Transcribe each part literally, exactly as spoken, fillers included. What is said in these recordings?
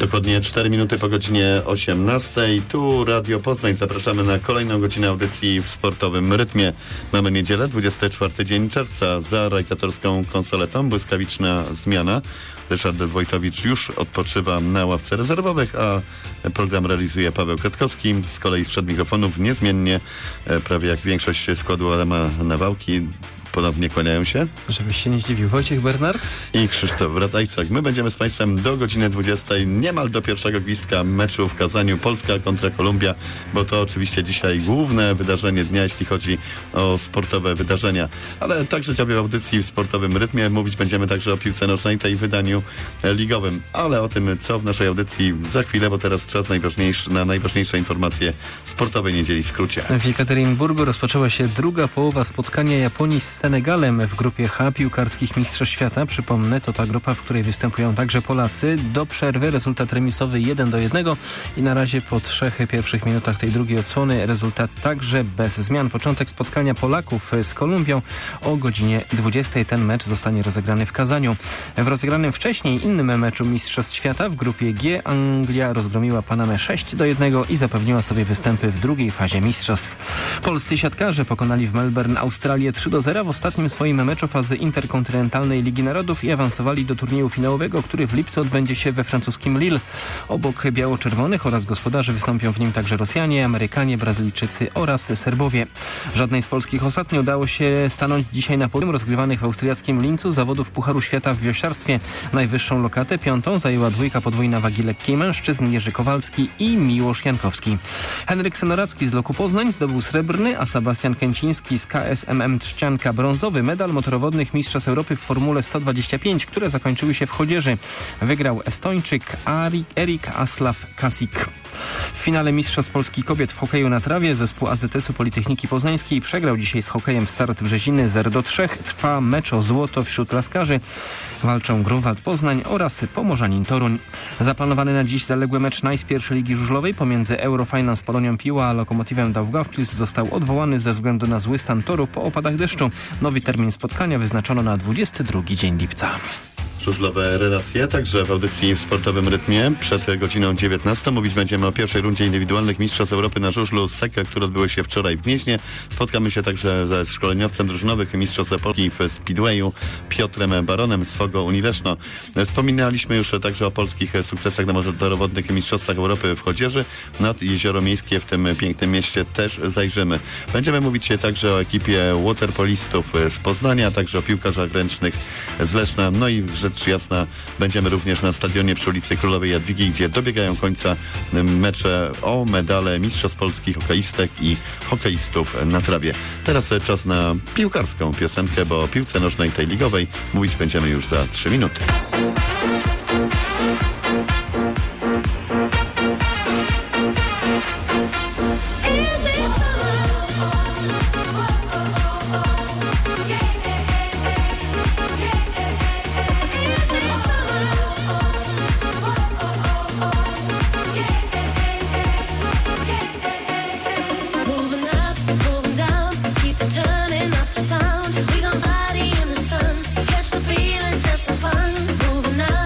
Dokładnie cztery minuty po godzinie osiemnastej. Tu Radio Poznań. Zapraszamy na kolejną godzinę audycji w sportowym rytmie. Mamy niedzielę, dwudziesty czwarty dzień czerwca. Za realizatorską konsoletą błyskawiczna zmiana. Ryszard Wojtowicz już odpoczywa na ławce rezerwowych, a program realizuje Paweł Kwiatkowski. Z kolei sprzed mikrofonów niezmiennie, prawie jak większość składu Adama Nawałki, ponownie kłaniają się. Żebyś się nie zdziwił. Wojciech Bernard i Krzysztof Ratajczak. My będziemy z Państwem do godziny dwudziestej, niemal do pierwszego gwizdka meczu w Kazaniu. Polska kontra Kolumbia, bo to oczywiście dzisiaj główne wydarzenie dnia, jeśli chodzi o sportowe wydarzenia. Ale także ciągle w audycji w sportowym rytmie mówić będziemy także o piłce nożnej, tej wydaniu ligowym. Ale o tym, co w naszej audycji za chwilę, bo teraz czas najważniejszy, na najważniejsze informacje sportowej niedzieli w skrócie. W Jekaterinburgu rozpoczęła się druga połowa spotkania Japonii z Senegalem w grupie H piłkarskich Mistrzostw Świata. Przypomnę, to ta grupa, w której występują także Polacy. Do przerwy rezultat remisowy jeden do jednego i na razie po trzech pierwszych minutach tej drugiej odsłony rezultat także bez zmian. Początek spotkania Polaków z Kolumbią o godzinie dwudziestej. Ten mecz zostanie rozegrany w Kazaniu. W rozegranym wcześniej innym meczu Mistrzostw Świata w grupie G Anglia rozgromiła Panamę sześć do jednego i zapewniła sobie występy w drugiej fazie mistrzostw. Polscy siatkarze pokonali w Melbourne Australię trzy do zera w ostatnim swoim meczu fazy interkontynentalnej Ligi Narodów i awansowali do turnieju finałowego, który w lipcu odbędzie się we francuskim Lille. Obok biało-czerwonych oraz gospodarzy wystąpią w nim także Rosjanie, Amerykanie, Brazylijczycy oraz Serbowie. Żadnej z polskich osad nie udało się stanąć dzisiaj na podium rozgrywanych w austriackim Lincu zawodów Pucharu Świata w wioślarstwie. Najwyższą lokatę, piątą, zajęła dwójka podwójna wagi lekkiej mężczyzn Jerzy Kowalski i Miłosz Jankowski. Henryk Senoracki z Loku Poznań zdobył srebrny, a Sebastian Kęciński z K S M M Trzcianka brązowy medal motorowodnych Mistrzostw Europy w Formule sto dwadzieścia pięć, które zakończyły się w Chodzieży. Wygrał Estończyk Erik Aslav Kasik. W finale Mistrzostw Polski Kobiet w hokeju na trawie zespół A Z S-u Politechniki Poznańskiej przegrał dzisiaj z hokejem Start Brzeziny zero do trzech. Trwa mecz o złoto wśród laskarzy. Walczą Grunwald Poznań oraz Pomorzanin Toruń. Zaplanowany na dziś zaległy mecz Nice pierwszej Ligi Żużlowej pomiędzy Eurofinance Polonią Piła a Lokomotywem Daugavpils został odwołany ze względu na zły stan toru po opadach deszczu. Nowy termin spotkania wyznaczono na dwudziesty drugi dzień lipca. Żużlowe relacje, także w audycji w sportowym rytmie. Przed godziną dziewiętnastą mówić będziemy o pierwszej rundzie indywidualnych Mistrzostw Europy na żużlu Seka, które odbyły się wczoraj w Gnieźnie. Spotkamy się także ze szkoleniowcem drużynowych Mistrzostw Polski w Speedwayu Piotrem Baronem z Fogo Unileszno. Wspominaliśmy już także o polskich sukcesach na motorowodnych Mistrzostwach Europy w Chodzieży. Nad Jezioro Miejskie w tym pięknym mieście też zajrzymy. Będziemy mówić także o ekipie waterpolistów z Poznania, także o piłkarzach ręcznych z Leszna. No i rzecz jasna, będziemy również na stadionie przy ulicy Królowej Jadwigi, gdzie dobiegają końca mecze o medale Mistrzostw Polskich hokeistek i hokeistów na trawie. Teraz czas na piłkarską piosenkę, bo o piłce nożnej tej ligowej mówić będziemy już za trzy minuty. Moving up,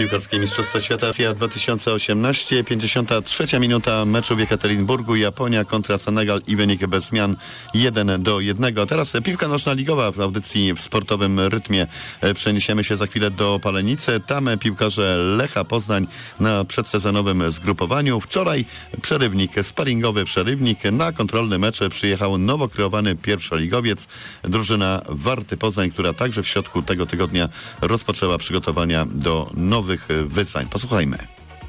piłkarskie Mistrzostwo Świata Rosja dwa tysiące osiemnaście. pięćdziesiąta trzecia minuta meczu w Jekaterinburgu. Japonia kontra Senegal i wynik bez zmian jeden do jednego. A teraz piłka nożna ligowa w audycji w sportowym rytmie. Przeniesiemy się za chwilę do Palenicy. Tam piłkarze Lecha Poznań na przedsezonowym zgrupowaniu. Wczoraj przerywnik, sparingowy przerywnik. Na kontrolny mecz przyjechał nowo kreowany pierwszoligowiec, drużyna Warty Poznań, która także w środku tego tygodnia rozpoczęła przygotowania do nowych wyzwań. Posłuchajmy.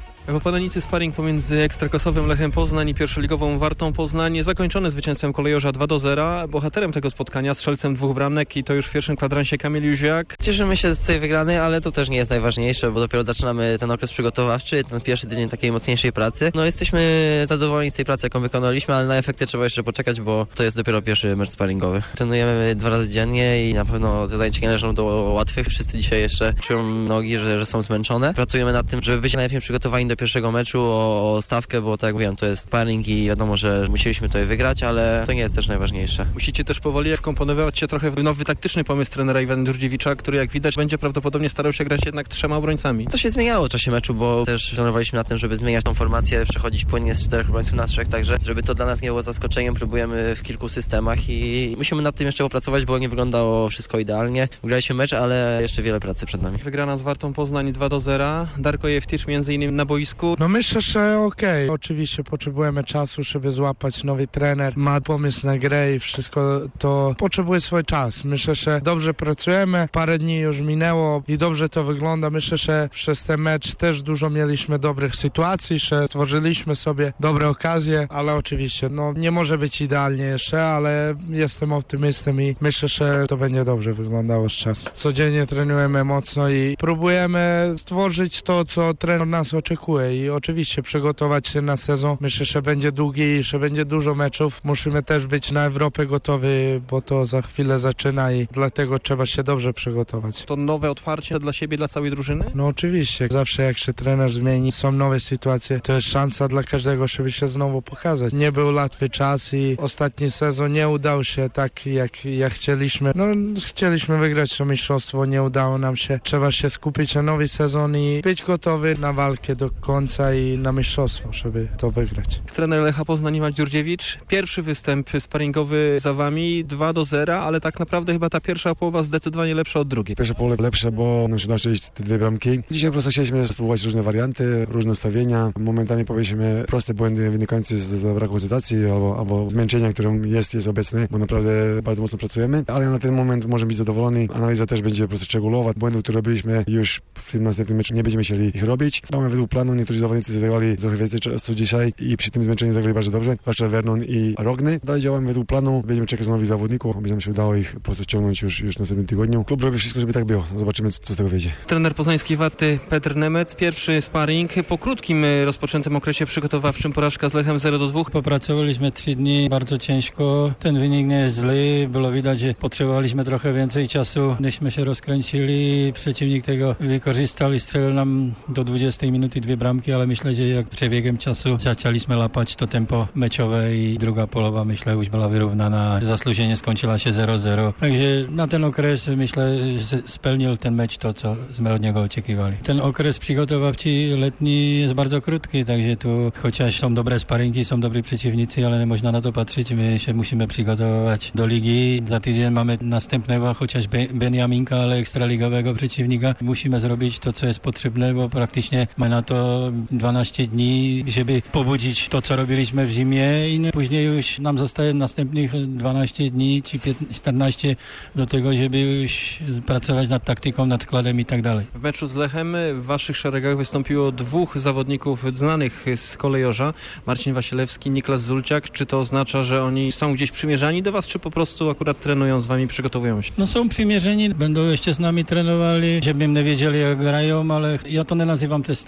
W Palenicy sparring pomiędzy ekstraklasowym Lechem Poznań i pierwszoligową Wartą Poznań zakończony zwycięstwem kolejorza dwa do zera. Bohaterem tego spotkania, strzelcem dwóch bramek i to już w pierwszym kwadransie Kamil Jóźwiak. Cieszymy się z tej wygranej, ale to też nie jest najważniejsze, bo dopiero zaczynamy ten okres przygotowawczy, ten pierwszy tydzień takiej mocniejszej pracy. No jesteśmy zadowoleni z tej pracy, jaką wykonaliśmy, ale na efekty trzeba jeszcze poczekać, bo to jest dopiero pierwszy mecz sparingowy. Trenujemy dwa razy dziennie i na pewno te zajęcia nie należą do łatwych. Wszyscy dzisiaj jeszcze czują nogi, że, że są zmęczone. Pracujemy nad tym, żeby być najlepiej przygotowani do pierwszego meczu o, o stawkę, bo tak jak mówiłem, to jest sparring i wiadomo, że musieliśmy tutaj wygrać, ale to nie jest też najważniejsze. Musicie też powoli wkomponować się trochę w nowy taktyczny pomysł trenera Iwana Dżurdziewicza, który jak widać będzie prawdopodobnie starał się grać jednak trzema obrońcami. To się zmieniało w czasie meczu, bo też trenowaliśmy nad tym, żeby zmieniać tą formację, przechodzić płynnie z czterech obrońców na trzech, także żeby to dla nas nie było zaskoczeniem, próbujemy w kilku systemach i musimy nad tym jeszcze popracować, bo nie wyglądało wszystko idealnie. Wygraliśmy mecz, ale jeszcze wiele pracy przed nami. Wygrana z Wartą Poznań dwa do zera. Darko Jewticz między innymi na boisku. No myślę, że okej. Okay. Oczywiście potrzebujemy czasu, żeby złapać nowy trener. Ma pomysł na grę i wszystko to potrzebuje swój czas. Myślę, że dobrze pracujemy. Parę dni już minęło i dobrze to wygląda. Myślę, że przez ten mecz też dużo mieliśmy dobrych sytuacji, że stworzyliśmy sobie dobre okazje, ale oczywiście no nie może być idealnie jeszcze, ale jestem optymistą i myślę, że to będzie dobrze wyglądało z czasem. Codziennie trenujemy mocno i próbujemy stworzyć to, co trener nas oczekuje i oczywiście przygotować się na sezon. Myślę, że będzie długi i że będzie dużo meczów. Musimy też być na Europę gotowi, bo to za chwilę zaczyna i dlatego trzeba się dobrze przygotować. To nowe otwarcie dla siebie, dla całej drużyny? No oczywiście. Zawsze jak się trener zmieni, są nowe sytuacje, to jest szansa dla każdego, żeby się znowu pokazać. Nie był łatwy czas i ostatni sezon nie udał się tak, jak, jak chcieliśmy. No chcieliśmy wygrać to mistrzostwo, nie udało nam się. Trzeba się skupić na nowy sezon i być gotowy na walkę do końca i na mistrzostwo, żeby to wygrać. Trener Lecha Poznań Iwan Dżurdziewicz. Pierwszy występ sparingowy za wami, dwa do zera, ale tak naprawdę chyba ta pierwsza połowa zdecydowanie lepsza od drugiej. Pierwsza połowa lepsza, bo nam się udało strzelić te dwie bramki. Dzisiaj po prostu chcieliśmy spróbować różne warianty, różne ustawienia. Momentami powiedzmy proste błędy wynikające z braku koncentracji albo, albo zmęczenia, którym jest, jest obecny, bo naprawdę bardzo mocno pracujemy, ale na ten moment możemy być zadowoleni. Analiza też będzie po prostu szczegółowa. Błędów, które robiliśmy już w tym następnym meczu, nie będziemy chcieli ich robić. Mamy według planu, niektórzy zawodnicy zagrali trochę więcej czasu dzisiaj i przy tym zmęczeniu zagrali bardzo dobrze, zwłaszcza Vernon i Rogny. Dalej działamy według planu, będziemy czekać na nowych zawodników, aby nam się udało ich po prostu ściągnąć już, już w następnym tygodniu. Klub robi wszystko, żeby tak było. Zobaczymy, co z tego wyjdzie. Trener poznańskiej Warty Petr Nemec, pierwszy sparring po krótkim rozpoczętym okresie przygotowawczym, porażka z Lechem zero do dwóch. Popracowaliśmy trzy dni, bardzo ciężko. Ten wynik nie jest zły, było widać, że potrzebowaliśmy trochę więcej czasu, myśmy się rozkręcili, przeciwnik tego wykorzystał i strzelił nam do dwudziestej minuty dwie bramki, ale myślę, że jak przebiegiem czasu zaczęliśmy łapać to tempo meczowe i druga połowa, myślę, już była wyrównana. Zasłużenie skończyła się zero zero. Także na ten okres, myślę, że spełnił ten mecz to, co my od niego oczekiwali. Ten okres przygotowawczy letni jest bardzo krótki, także tu chociaż są dobre sparingi, są dobrzy przeciwnicy, ale nie można na to patrzeć. My się musimy przygotowywać do ligi. Za tydzień mamy następnego, chociaż Beniaminka, ale ekstraligowego przeciwnika. Musimy zrobić to, co jest potrzebne, bo praktycznie mamy na to dwanaście dni, żeby pobudzić to, co robiliśmy w zimie i później już nam zostaje następnych dwanaście dni czy czternaście do tego, żeby już pracować nad taktyką, nad składem i tak dalej. W meczu z Lechem w waszych szeregach wystąpiło dwóch zawodników znanych z kolejorza, Marcin Wasilewski, Niklas Zulciak. Czy to oznacza, że oni są gdzieś przymierzani do was, czy po prostu akurat trenują z wami, przygotowują się? No są przymierzeni, będą jeszcze z nami trenowali, żeby nie wiedzieli, jak grają, ale ja to nie nazywam testami, bo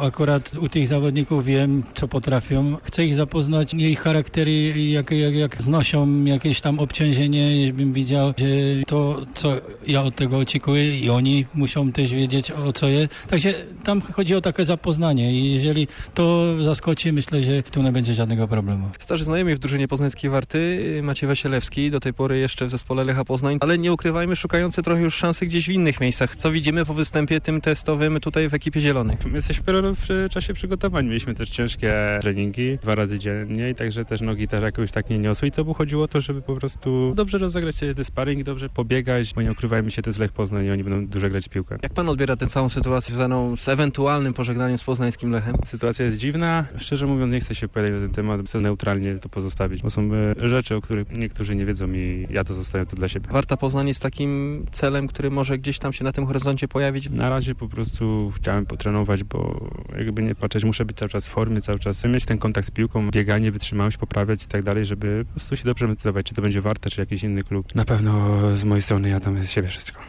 akurat u tych zawodników wiem, co potrafią. Chcę ich zapoznać, ich charaktery, jak, jak, jak znoszą jakieś tam obciążenie, bym widział, że to, co ja od tego oczekuję i oni muszą też wiedzieć, o co jest. Także tam chodzi o takie zapoznanie i jeżeli to zaskoczy, myślę, że tu nie będzie żadnego problemu. Starzy znajomi w drużynie poznańskiej Warty, Maciej Wasielewski, do tej pory jeszcze w zespole Lecha Poznań, ale nie ukrywajmy, szukający trochę już szansy gdzieś w innych miejscach. Co widzimy po występie tym testowym tutaj w ekipie zielonej? My jesteśmy w czasie przygotowań. Mieliśmy też ciężkie treningi dwa razy dziennie i także też nogi też jakoś tak nie niosły i to chodziło o to, żeby po prostu dobrze rozegrać ten sparring, dobrze pobiegać, bo nie ukrywajmy się, to jest Lech Poznań i oni będą dużo grać w piłkę. Jak pan odbiera tę całą sytuację związaną z ewentualnym pożegnaniem z poznańskim Lechem? Sytuacja jest dziwna. Szczerze mówiąc, nie chcę się opowiadać na ten temat, chcę neutralnie to pozostawić, bo są rzeczy, o których niektórzy nie wiedzą i ja to zostawiam to dla siebie. Warta Poznań jest takim celem, który może gdzieś tam się na tym horyzoncie pojawić? Na razie po prostu chciałem potrenować, bo jakby nie patrzeć, muszę być cały czas w formie, cały czas mieć ten kontakt z piłką, bieganie, wytrzymałość, poprawiać i tak dalej, żeby po prostu się dobrze decydować, czy to będzie Warta, czy jakiś inny klub. Na pewno z mojej strony ja dam z siebie wszystko.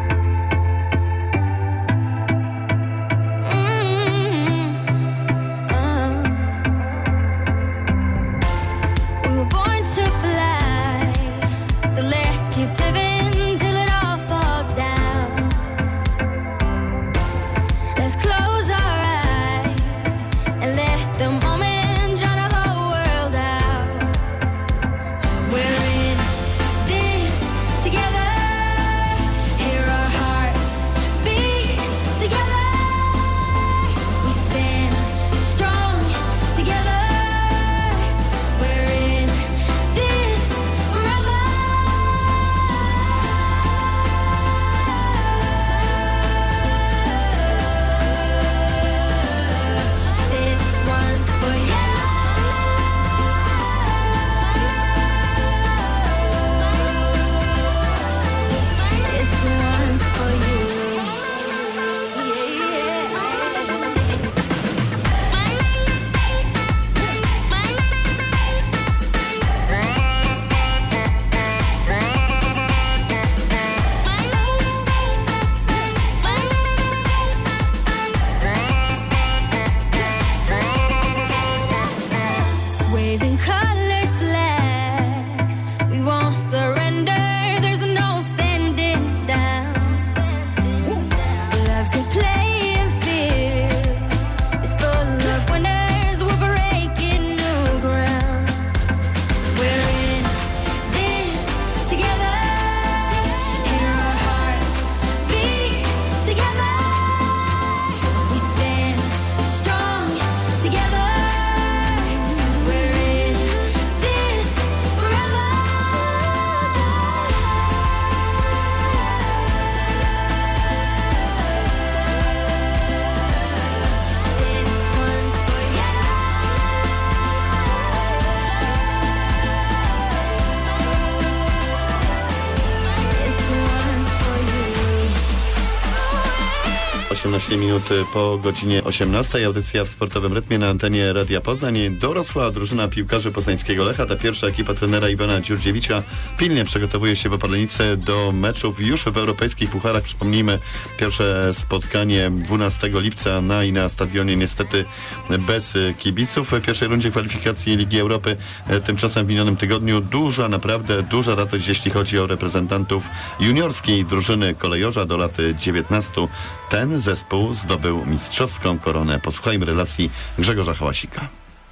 osiemnaście minut po godzinie osiemnastej. Audycja w sportowym rytmie na antenie Radia Poznań. Dorosła drużyna piłkarzy poznańskiego Lecha. Ta pierwsza ekipa trenera Iwana Dziurdziewicza pilnie przygotowuje się w Opalenicy do meczów już w europejskich pucharach. Przypomnijmy, pierwsze spotkanie dwunastego lipca na i na stadionie niestety bez kibiców. W pierwszej rundzie kwalifikacji Ligi Europy tymczasem w minionym tygodniu duża, naprawdę duża radość, jeśli chodzi o reprezentantów juniorskiej drużyny kolejorza do lat dziewiętnastu. Ten zespół zdobył mistrzowską koronę. Posłuchajmy relacji Grzegorza Hałasika.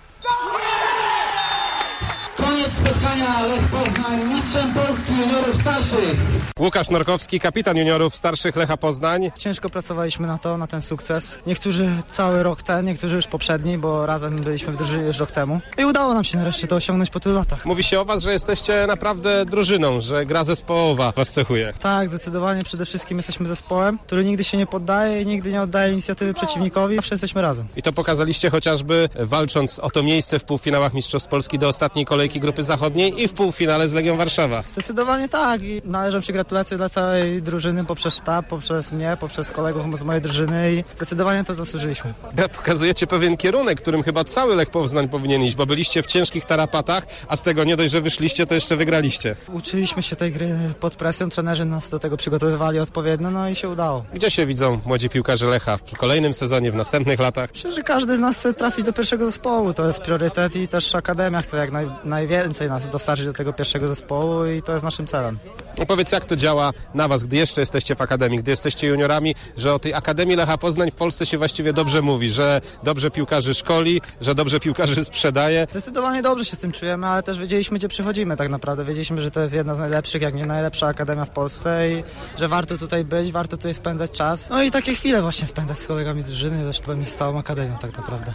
Koniec spotkania. Lech Poznań mistrzem Polski juniorów starszych. Łukasz Norkowski, kapitan juniorów starszych Lecha Poznań. Ciężko pracowaliśmy na to, na ten sukces. Niektórzy cały rok ten, niektórzy już poprzedni, bo razem byliśmy w drużynie już rok temu. I udało nam się nareszcie to osiągnąć po tylu latach. Mówi się o was, że jesteście naprawdę drużyną, że gra zespołowa was cechuje. Tak, zdecydowanie przede wszystkim jesteśmy zespołem, który nigdy się nie poddaje i nigdy nie oddaje inicjatywy przeciwnikowi. Zawsze jesteśmy razem. I to pokazaliście chociażby walcząc o to miejsce w półfinałach Mistrzostw Polski do ostatniej kolejki grupy Zachodniej i w półfinale z Legią Warszawa. Zdecydowanie tak i należą się gratulacje dla całej drużyny poprzez sztab, poprzez mnie, poprzez kolegów z mojej drużyny i zdecydowanie to zasłużyliśmy. Pokazujecie pewien kierunek, którym chyba cały Lech Poznań powinien iść, bo byliście w ciężkich tarapatach, a z tego nie dość, że wyszliście, to jeszcze wygraliście. Uczyliśmy się tej gry pod presją, trenerzy nas do tego przygotowywali odpowiednio, no i się udało. Gdzie się widzą młodzi piłkarze Lecha w kolejnym sezonie, w następnych latach? Myślę, że każdy z nas chce trafić do pierwszego zespołu, to jest priorytet i też Akademia chce jak naj, najwięcej nas dostarczyć do tego pierwszego zespołu i to jest naszym celem. No powiedz, jak to działa na was, gdy jeszcze jesteście w Akademii, gdy jesteście juniorami, że o tej Akademii Lecha Poznań w Polsce się właściwie dobrze mówi, że dobrze piłkarzy szkoli, że dobrze piłkarzy sprzedaje. Zdecydowanie dobrze się z tym czujemy, ale też wiedzieliśmy, gdzie przychodzimy tak naprawdę. Wiedzieliśmy, że to jest jedna z najlepszych, jak nie najlepsza Akademia w Polsce i że warto tutaj być, warto tutaj spędzać czas. No i takie chwile właśnie spędzać z kolegami z drużyny, zresztą i z całą Akademią tak naprawdę.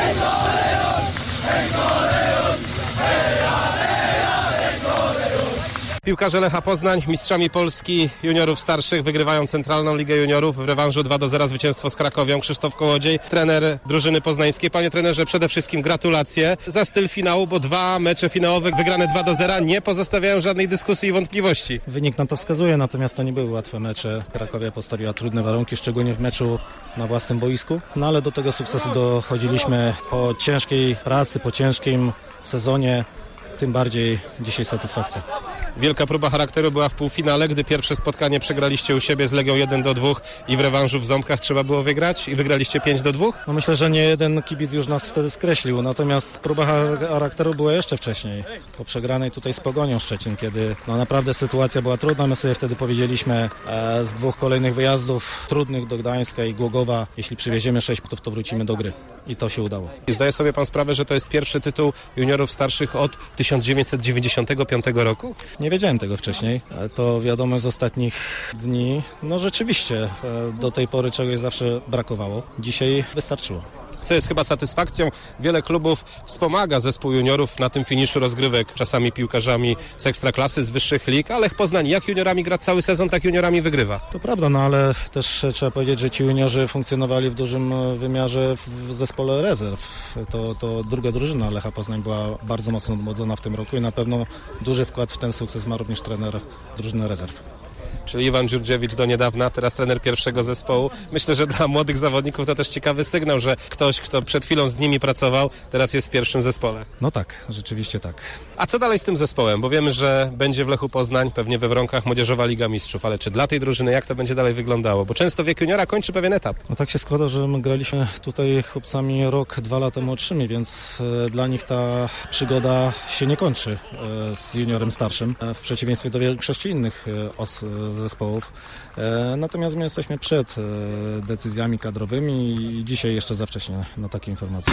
Piłkarze Lecha Poznań, mistrzami Polski juniorów starszych, wygrywają Centralną Ligę Juniorów w rewanżu dwa do zera zwycięstwo z Krakowią. Krzysztof Kołodziej, trener drużyny poznańskiej. Panie trenerze, przede wszystkim gratulacje za styl finału, bo dwa mecze finałowe wygrane dwa do zera nie pozostawiają żadnej dyskusji i wątpliwości. Wynik na to wskazuje, natomiast to nie były łatwe mecze. Krakowia postawiła trudne warunki, szczególnie w meczu na własnym boisku. No ale do tego sukcesu dochodziliśmy po ciężkiej pracy, po ciężkim sezonie. Tym bardziej dzisiaj satysfakcja. Wielka próba charakteru była w półfinale, gdy pierwsze spotkanie przegraliście u siebie z Legią jeden do dwóch i w rewanżu w Ząbkach trzeba było wygrać i wygraliście pięć do dwóch? No myślę, że nie jeden kibic już nas wtedy skreślił, natomiast próba charakteru była jeszcze wcześniej, po przegranej tutaj z Pogonią Szczecin, kiedy no naprawdę sytuacja była trudna. My sobie wtedy powiedzieliśmy e, z dwóch kolejnych wyjazdów trudnych do Gdańska i Głogowa, jeśli przywieziemy sześć punktów, to wrócimy do gry i to się udało. I zdaje sobie pan sprawę, że to jest pierwszy tytuł juniorów starszych od tysiąc dziewięćset dziewięćdziesiątego piątego roku? Nie wiedziałem tego wcześniej. To wiadomo z ostatnich dni. No rzeczywiście, do tej pory czegoś zawsze brakowało. Dzisiaj wystarczyło. Co jest chyba satysfakcją. Wiele klubów wspomaga zespół juniorów na tym finiszu rozgrywek, czasami piłkarzami z ekstraklasy, z wyższych lig, ale Lech Poznań jak juniorami gra cały sezon, tak juniorami wygrywa. To prawda, no ale też trzeba powiedzieć, że ci juniorzy funkcjonowali w dużym wymiarze w zespole rezerw. To, to druga drużyna Lecha Poznań była bardzo mocno odmłodzona w tym roku i na pewno duży wkład w ten sukces ma również trener drużyny rezerw. Czyli Iwan Dziurdziewicz do niedawna, teraz trener pierwszego zespołu. Myślę, że dla młodych zawodników to też ciekawy sygnał, że ktoś, kto przed chwilą z nimi pracował, teraz jest w pierwszym zespole. No tak, rzeczywiście tak. A co dalej z tym zespołem? Bo wiemy, że będzie w Lechu Poznań, pewnie we Wronkach Młodzieżowa Liga Mistrzów, ale czy dla tej drużyny, jak to będzie dalej wyglądało? Bo często wiek juniora kończy pewien etap. No tak się składa, że my graliśmy tutaj chłopcami rok, dwa lata młodszymi, więc e, dla nich ta przygoda się nie kończy e, z juniorem starszym, e, w przeciwieństwie do większości innych e, os, e, zespołów. E, natomiast my jesteśmy przed e, decyzjami kadrowymi i dzisiaj jeszcze za wcześnie na takie informacje.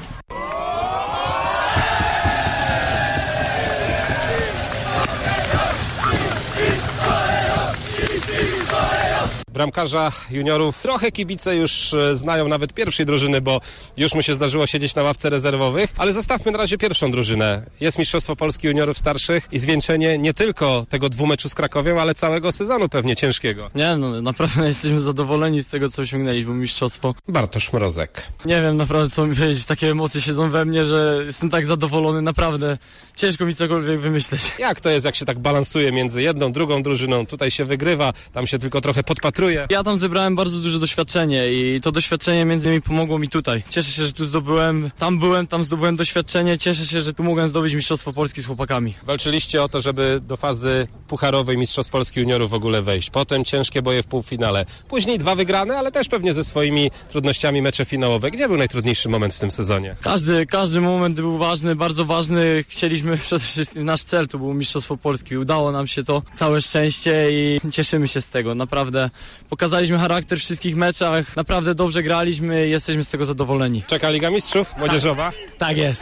Bramkarza juniorów trochę kibice już znają nawet pierwszej drużyny, bo już mu się zdarzyło siedzieć na ławce rezerwowych, ale zostawmy na razie pierwszą drużynę. Jest Mistrzostwo Polski juniorów starszych i zwieńczenie nie tylko tego dwumeczu z Krakowią, ale całego sezonu pewnie ciężkiego. Nie, no naprawdę jesteśmy zadowoleni z tego, co osiągnęliśmy, mistrzostwo. Bartosz Mrozek. Nie wiem naprawdę, co mi powiedzieć, takie emocje siedzą we mnie, że jestem tak zadowolony, naprawdę ciężko mi cokolwiek wymyśleć. Jak to jest, jak się tak balansuje między jedną, drugą drużyną? Tutaj się wygrywa, tam się tylko trochę podpatruje. Ja tam zebrałem bardzo duże doświadczenie i to doświadczenie między innymi pomogło mi tutaj. Cieszę się, że tu zdobyłem, tam byłem, tam zdobyłem doświadczenie, cieszę się, że tu mogłem zdobyć Mistrzostwo Polski z chłopakami. Walczyliście o to, żeby do fazy pucharowej Mistrzostw Polski juniorów w ogóle wejść. Potem ciężkie boje w półfinale. Później dwa wygrane, ale też pewnie ze swoimi trudnościami mecze finałowe. Gdzie był najtrudniejszy moment w tym sezonie? Każdy, każdy moment był ważny, bardzo ważny. Chcieliśmy przede wszystkim, nasz cel to było Mistrzostwo Polski. Udało nam się to, całe szczęście i cieszymy się z tego. Naprawdę pokazaliśmy charakter w wszystkich meczach, naprawdę dobrze graliśmy i jesteśmy z tego zadowoleni. Czeka Liga Mistrzów Młodzieżowa? Tak, tak jest.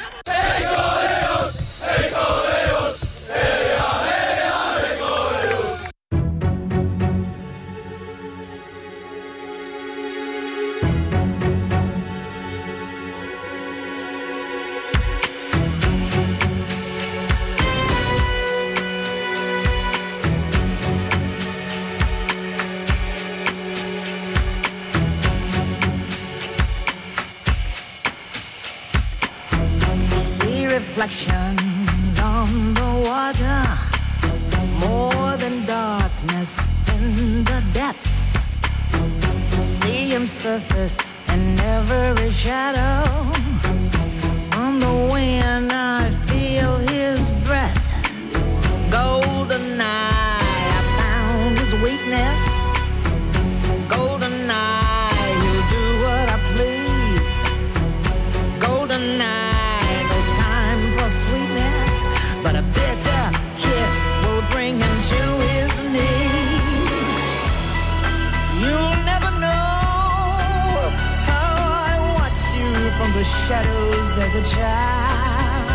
in darkness in the depths. See him surface in every shadow. On the wind I feel his breath. Golden eye, I found his weakness. Golden eye, he'll do what I please. Golden eye, no time for sweetness, but a bitter kiss will bring him to his knees. You'll never know how I watched you from the shadows as a child.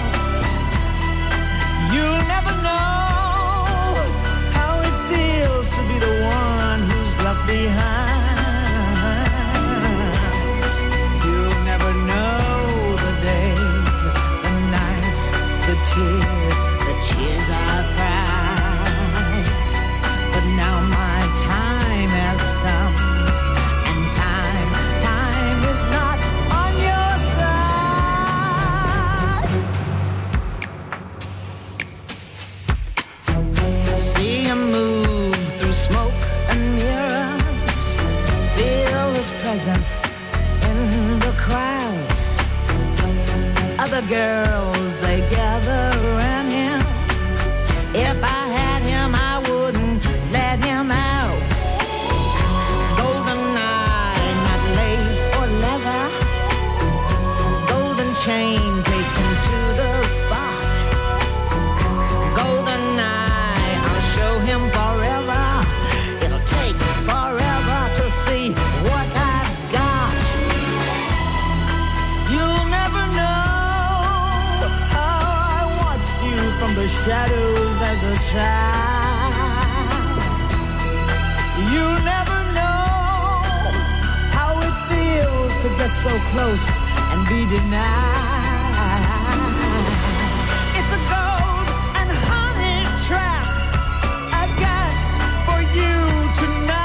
You'll never know how it feels to be the one who's left behind. You'll never know the days, the nights, the tears, the tears I've cried. But now my time has come, and time, time is not on your side. See him move through smoke and mirrors, feel his presence in the crowd. Other girls, they gather around him. If I had him, I wouldn't let him out. Golden eye, not lace or leather. Golden chain taken to the spot. Golden eye, I'll show him forever. It'll take forever to see what I've got. You'll never know how I watched you from the shadows as a child. You'll never know how it feels to get so close and be denied. It's a gold and honey trap I got for you tonight.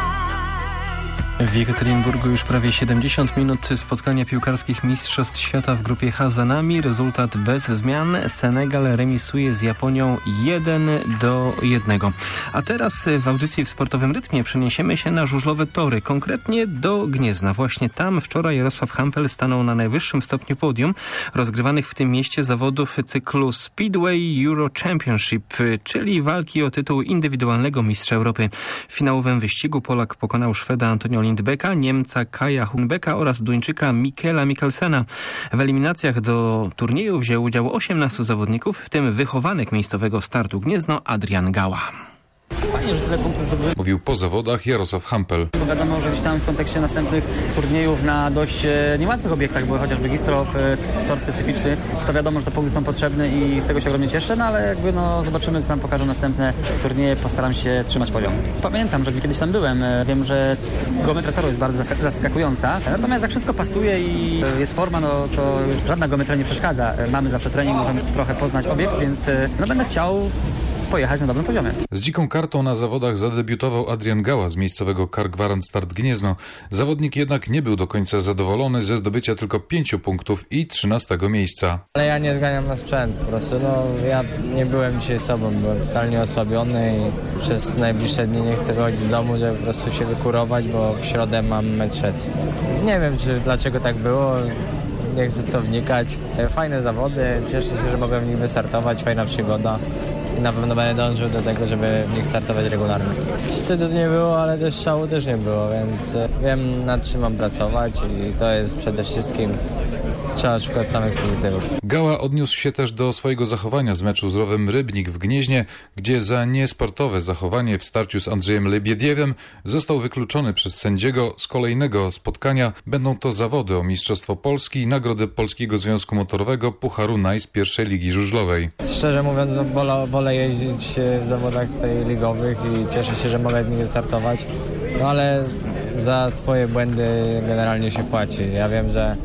W Jekaterynburgu już prawie siedemdziesiąt minut spotkania piłkarskich Mistrzostw Świata w grupie H za nami. Rezultat bez zmian. Senegal remisuje z Japonią jeden do jednego. A teraz w audycji w Sportowym Rytmie przeniesiemy się na żużlowe tory, konkretnie do Gniezna. Właśnie tam wczoraj Jarosław Hampel stanął na najwyższym stopniu podium rozgrywanych w tym mieście zawodów cyklu Speedway Euro Championship, czyli walki o tytuł indywidualnego mistrza Europy. W finałowym wyścigu Polak pokonał Szweda Antonio Lindbecka, Niemca Kaja Hunbecka oraz Duńczyka Mikkela Mikkelsena. W eliminacjach do turnieju wzięło udział osiemnastu zawodników, w tym wychowanek miejscowego Startu Gniezno Adrian Gała. Fajnie, że tyle punktów zdobyły. Mówił po zawodach Jarosław Hampel. Bo wiadomo, że gdzieś tam w kontekście następnych turniejów na dość e, niełatwych obiektach, bo chociażby Gistrow, e, tor specyficzny, to wiadomo, że te punkty są potrzebne i z tego się ogromnie cieszę, no ale jakby no zobaczymy, co nam pokażą następne turnieje, postaram się trzymać poziom. Pamiętam, że kiedyś tam byłem, e, wiem, że geometria toru jest bardzo zask- zaskakująca, natomiast jak wszystko pasuje i e, jest forma, no to żadna geometria nie przeszkadza. E, mamy zawsze trening, możemy trochę poznać obiekt, więc e, no będę chciał pojechać na dobrym poziomie. Z dziką kartą na zawodach zadebiutował Adrian Gała z miejscowego Car Gwarant Start Gniezno. Zawodnik jednak nie był do końca zadowolony ze zdobycia tylko pięciu punktów i trzynastego miejsca. Ale ja nie zganiam na sprzęt, po prostu no ja nie byłem dzisiaj sobą, byłem totalnie osłabiony i przez najbliższe dni nie chcę wychodzić z domu, żeby po prostu się wykurować, bo w środę mam mecz Szwecji. Nie wiem, czy dlaczego tak było. Nie chcę w to wnikać. Fajne zawody, cieszę się, że mogłem w nich wystartować, fajna przygoda. I na pewno będę dążył do tego, żeby w nich startować regularnie. Wstydu nie było, ale też szału też nie było, więc wiem, nad czym mam pracować i to jest przede wszystkim, trzeba szukać samych pozytywów. Gała odniósł się też do swojego zachowania z meczu z Rowem Rybnik w Gnieźnie, gdzie za niesportowe zachowanie w starciu z Andrzejem Lebiediewem został wykluczony przez sędziego z kolejnego spotkania. Będą to zawody o Mistrzostwo Polski i Nagrody Polskiego Związku Motorowego Pucharu Nice pierwszej Ligi Żużlowej. Szczerze mówiąc, wolę, wolę jeździć w zawodach tutaj ligowych i cieszę się, że mogę w nich startować, no ale za swoje błędy generalnie się płaci. Ja wiem, że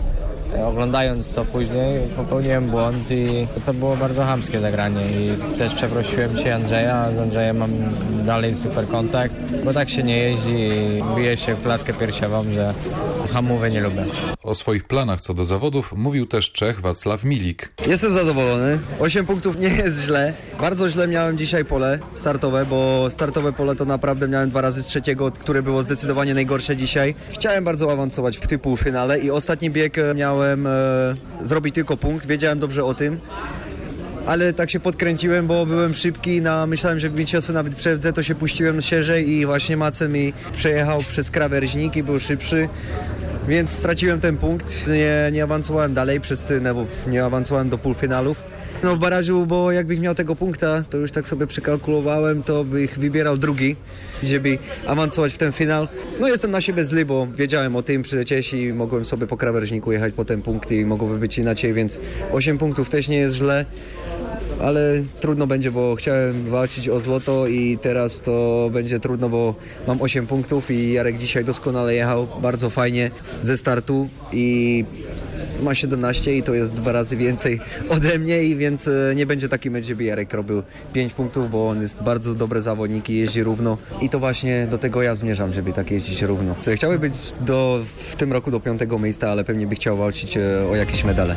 Oglądając to później popełniłem błąd i to było bardzo chamskie zagranie i też przeprosiłem się Andrzeja, z Andrzejem mam dalej super kontakt, bo tak się nie jeździ i bije się w klatkę piersiową, że hamówy nie lubię. O swoich planach co do zawodów mówił też Czech Wacław Milik. Jestem zadowolony. osiem punktów nie jest źle. Bardzo źle miałem dzisiaj pole startowe, bo startowe pole to naprawdę miałem dwa razy z trzeciego, które było zdecydowanie najgorsze dzisiaj. Chciałem bardzo awansować w typu finale i ostatni bieg miałem e, zrobić tylko punkt. Wiedziałem dobrze o tym. Ale tak się podkręciłem, bo byłem szybki, na, myślałem, że mi ciosy nawet przewdzę, to się puściłem szerzej i właśnie Macen mi przejechał przez krawężnik i był szybszy. Więc straciłem ten punkt, nie, nie awansowałem dalej przez tynę, bo nie awansowałem do półfinałów. No w barażu, bo jakbych miał tego punkta, to już tak sobie przekalkulowałem, to bych wybierał drugi, żeby awansować w ten finał. No jestem na siebie zły, bo wiedziałem o tym przecież i mogłem sobie po krawężniku jechać po ten punkt i mogłoby być inaczej, więc osiem punktów też nie jest źle. Ale trudno będzie, bo chciałem walczyć o złoto i teraz to będzie trudno, bo mam osiem punktów i Jarek dzisiaj doskonale jechał, bardzo fajnie ze startu i ma siedemnaście i to jest dwa razy więcej ode mnie i więc nie będzie taki mecz, żeby Jarek robił pięć punktów, bo on jest bardzo dobry zawodnik i jeździ równo i to właśnie do tego ja zmierzam, żeby tak jeździć równo. Chciałbym być do, w tym roku do piątego miejsca, ale pewnie by chciał walczyć o jakieś medale.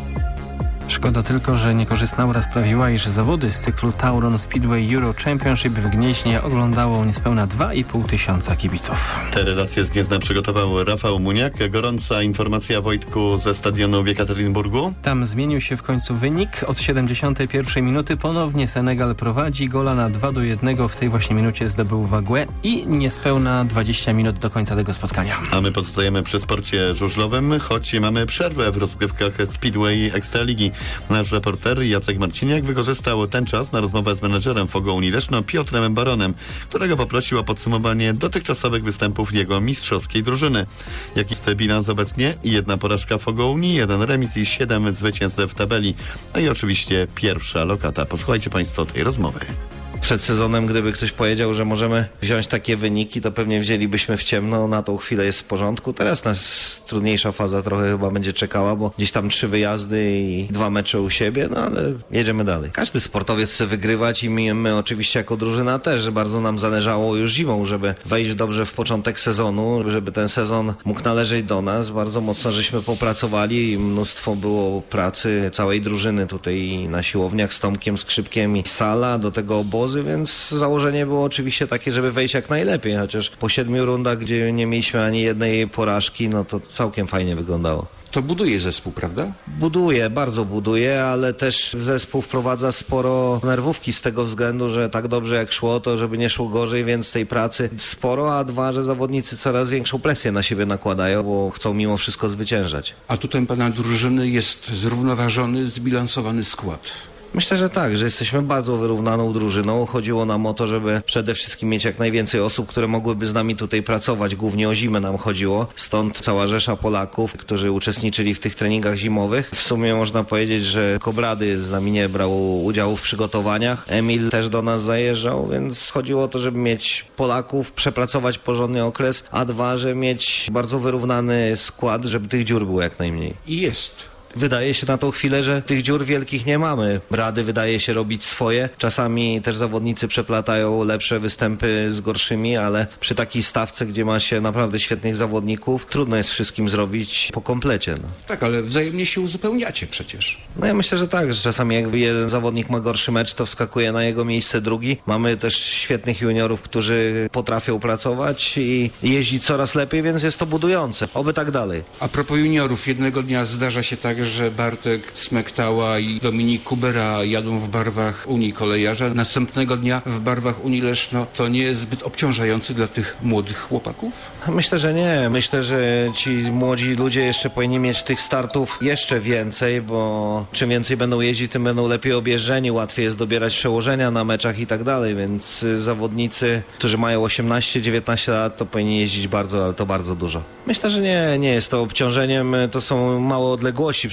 Szkoda tylko, że niekorzystna ura sprawiła, iż zawody z cyklu Tauron Speedway Euro Championship w Gnieźnie oglądało niespełna dwa i pół tysiąca kibiców. Te relacje z Gniezna przygotował Rafał Muniak. Gorąca informacja, Wojtku, ze stadionu w Jekaterinburgu. Tam zmienił się w końcu wynik. Od siedemdziesiątej pierwszej minuty ponownie Senegal prowadzi. Gola na dwa do jednego w tej właśnie minucie zdobył Wague i niespełna dwadzieścia minut do końca tego spotkania. A my pozostajemy przy sporcie żużlowym, choć mamy przerwę w rozgrywkach Speedway Ekstraligi. Nasz reporter Jacek Marciniak wykorzystał ten czas na rozmowę z menedżerem Fogo Unii Leszno Piotrem Baronem, którego poprosił o podsumowanie dotychczasowych występów jego mistrzowskiej drużyny. Jaki jest bilans obecnie? Jedna porażka Fogo Unii, jeden remis i siedem zwycięstw w tabeli. No i oczywiście pierwsza lokata. Posłuchajcie Państwo tej rozmowy. Przed sezonem, gdyby ktoś powiedział, że możemy wziąć takie wyniki, to pewnie wzięlibyśmy w ciemno, na tą chwilę jest w porządku. Teraz nas trudniejsza faza trochę chyba będzie czekała, bo gdzieś tam trzy wyjazdy i dwa mecze u siebie, no ale jedziemy dalej. Każdy sportowiec chce wygrywać i my, my oczywiście jako drużyna też bardzo nam zależało już zimą, żeby wejść dobrze w początek sezonu, żeby ten sezon mógł należeć do nas. Bardzo mocno żeśmy popracowali i mnóstwo było pracy całej drużyny tutaj na siłowniach z Tomkiem Skrzypkiem i sala, do tego obozy, więc założenie było oczywiście takie, żeby wejść jak najlepiej, chociaż po siedmiu rundach, gdzie nie mieliśmy ani jednej porażki, no to całkiem fajnie wyglądało. To buduje zespół, prawda? Buduje, bardzo buduje, ale też zespół wprowadza sporo nerwówki z tego względu, że tak dobrze jak szło, to żeby nie szło gorzej, więc tej pracy sporo, a dwa, że zawodnicy coraz większą presję na siebie nakładają, bo chcą mimo wszystko zwyciężać. A tutaj pana drużyny jest zrównoważony, zbilansowany skład. Myślę, że tak, że jesteśmy bardzo wyrównaną drużyną. Chodziło nam o to, żeby przede wszystkim mieć jak najwięcej osób, które mogłyby z nami tutaj pracować. Głównie o zimę nam chodziło. Stąd cała rzesza Polaków, którzy uczestniczyli w tych treningach zimowych. W sumie można powiedzieć, że Kobrady z nami nie brał udziału w przygotowaniach. Emil też do nas zajeżdżał, więc chodziło o to, żeby mieć Polaków, przepracować porządny okres, a dwa, żeby mieć bardzo wyrównany skład, żeby tych dziur było jak najmniej. I jest. Wydaje się na tą chwilę, że tych dziur wielkich nie mamy. Rady wydaje się robić swoje. Czasami też zawodnicy przeplatają lepsze występy z gorszymi, ale przy takiej stawce, gdzie ma się naprawdę świetnych zawodników, trudno jest wszystkim zrobić po komplecie. No. Tak, ale wzajemnie się uzupełniacie przecież. No ja myślę, że tak, że czasami jak jeden zawodnik ma gorszy mecz, to wskakuje na jego miejsce drugi. Mamy też świetnych juniorów, którzy potrafią pracować i jeździć coraz lepiej, więc jest to budujące. Oby tak dalej. A propos juniorów, jednego dnia zdarza się tak, że Bartek Smektała i Dominik Kubera jadą w barwach Unii Kolejarza. Następnego dnia w barwach Unii Leszno. To nie jest zbyt obciążający dla tych młodych chłopaków? Myślę, że nie. Myślę, że ci młodzi ludzie jeszcze powinni mieć tych startów jeszcze więcej, bo czym więcej będą jeździć, tym będą lepiej objeżdżeni, łatwiej jest dobierać przełożenia na meczach i tak dalej, więc zawodnicy, którzy mają osiemnaście dziewiętnaście lat, to powinni jeździć bardzo, ale to bardzo dużo. Myślę, że nie, nie jest to obciążeniem, to są małe odległości.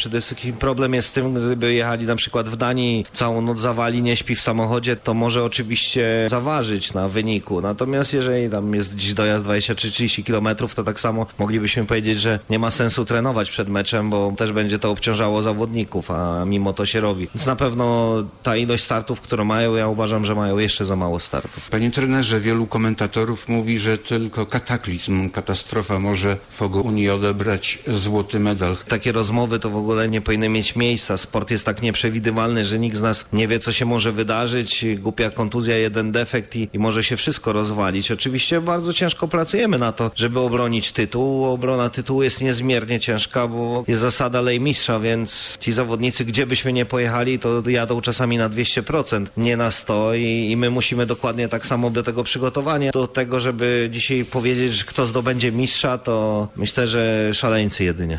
Przede wszystkim problem jest w tym, gdyby jechali na przykład w Danii, całą noc zawali, nie śpi w samochodzie, to może oczywiście zaważyć na wyniku. Natomiast jeżeli tam jest dziś dojazd dwadzieścia trzy trzydzieści kilometrów, to tak samo moglibyśmy powiedzieć, że nie ma sensu trenować przed meczem, bo też będzie to obciążało zawodników, a mimo to się robi. Więc na pewno ta ilość startów, którą mają, ja uważam, że mają jeszcze za mało startów. Panie trenerze, wielu komentatorów mówi, że tylko kataklizm, katastrofa może Fogo Unii odebrać złoty medal. Takie rozmowy to w ogóle nie powinny mieć miejsca. Sport jest tak nieprzewidywalny, że nikt z nas nie wie, co się może wydarzyć. Głupia kontuzja, jeden defekt i, i może się wszystko rozwalić. Oczywiście bardzo ciężko pracujemy na to, żeby obronić tytuł. Obrona tytułu jest niezmiernie ciężka, bo jest zasada lej mistrza, więc ci zawodnicy, gdzie byśmy nie pojechali, to jadą czasami na dwieście procent, nie na sto i, i my musimy dokładnie tak samo do tego przygotowania. Do tego, żeby dzisiaj powiedzieć, że kto zdobędzie mistrza, to myślę, że szaleńcy jedynie.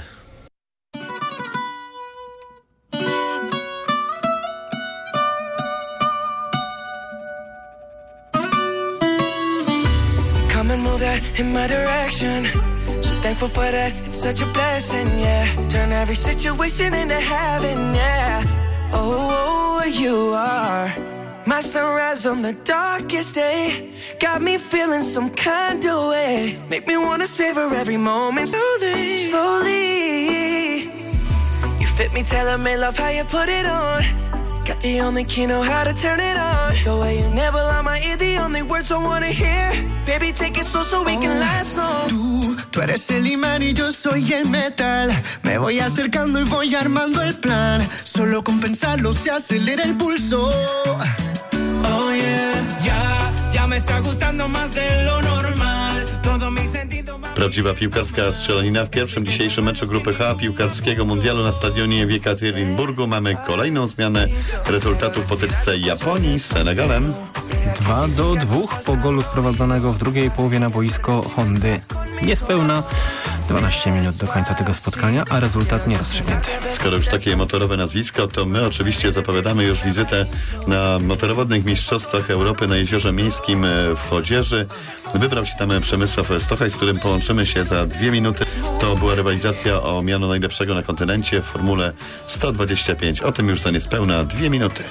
Come and move that in my direction. So thankful for that, it's such a blessing, yeah. Turn every situation into heaven, yeah. Oh, you are my sunrise on the darkest day. Got me feeling some kind of way. Make me wanna savor every moment slowly, slowly. You fit me, tailor-made, love how you put it on. Got the only key, know how to turn it on. The way you nibble on my ear, the only words I wanna hear. Baby, take it slow so we can last long. Tú, tú eres el imán y yo soy el metal. Me voy acercando y voy armando el plan. Solo con pensarlo se acelera el pulso. Oh yeah, ya, ya me está gustando más de lo normal. Todo mi sentido. Prawdziwa piłkarska strzelanina w pierwszym dzisiejszym meczu Grupy H piłkarskiego mundialu na stadionie w Jekaterinburgu. Mamy kolejną zmianę rezultatu w potyczce Japonii z Senegalem. dwa do dwóch po golu wprowadzonego w drugiej połowie na boisko Hondy. Niespełna dwanaście minut do końca tego spotkania, a rezultat nierozstrzygnięty. Skoro już takie motorowe nazwisko, to my oczywiście zapowiadamy już wizytę na motorowodnych mistrzostwach Europy na Jeziorze Miejskim w Chodzieży. Wybrał się tam Przemysław Stochaj, z którym połączymy się za dwie minuty. To była rywalizacja o miano najlepszego na kontynencie w Formule sto dwadzieścia pięć. O tym już za niespełna dwie minuty.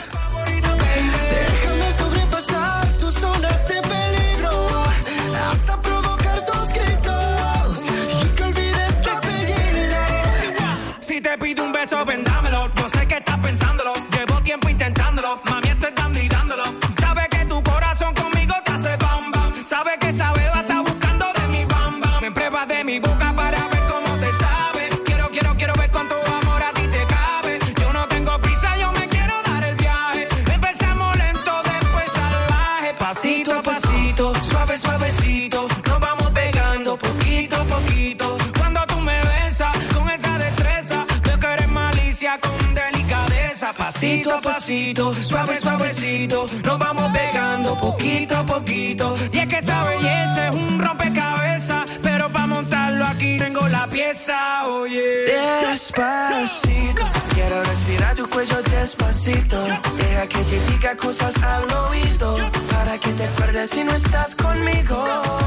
Sabe que esa beba está buscando de mi bamba. Me pruebas de mi boca para ver cómo te sabe. Quiero, quiero, quiero ver cuánto amor a ti te cabe. Yo no tengo prisa, yo me quiero dar el viaje. Empezamos lento, después salvaje. Pasito a pasito, suave, suavecito. Nos vamos pegando poquito a poquito. Cuando tú me besas con esa destreza, veo que eres malicia con delicadeza. Pasito a pasito, suave, suavecito. Nos vamos pegando poquito a poquito. Y es que esa belleza es un rompecabezas, pero para montarlo aquí tengo la pieza, oye. Despacito, quiero respirar tu cuello despacito. Deja que te diga cosas al oído, para que te acuerdes si no estás conmigo.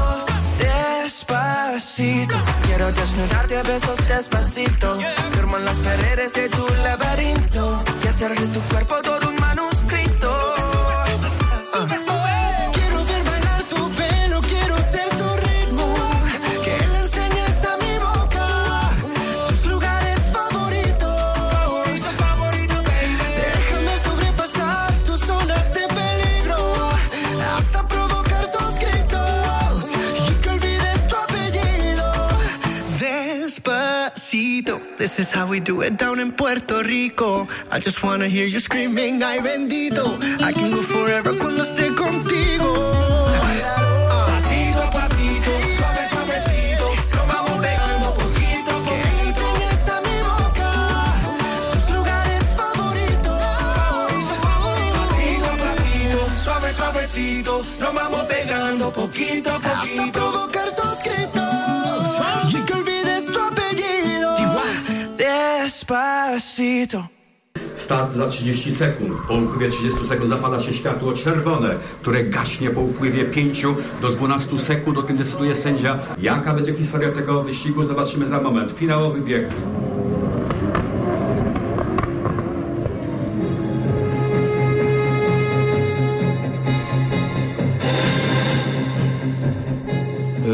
Despacito, quiero desnudarte a besos despacito. Firmo en las paredes de tu laberinto y hacer de tu cuerpo todo un manuscrito. Uh. This is how we do it down in Puerto Rico. I just wanna hear you screaming, ay bendito. I can go forever cuando esté contigo. Pasito a pasito, suave, suavecito. Nos vamos pegando poquito a poquito. Que le enseñes a mi boca tus lugares favoritos. Pasito a pasito, suave, suavecito. Nos vamos pegando poquito a poquito. Hasta provocar tus gritos y que olvides tu apellido. Despacito. Start za trzydzieści sekund. Po upływie trzydziestu sekund zapala się światło czerwone, które gaśnie po upływie pięciu do dwunastu sekund. O tym decyduje sędzia. Jaka będzie historia tego wyścigu? Zobaczymy za moment. Finałowy bieg.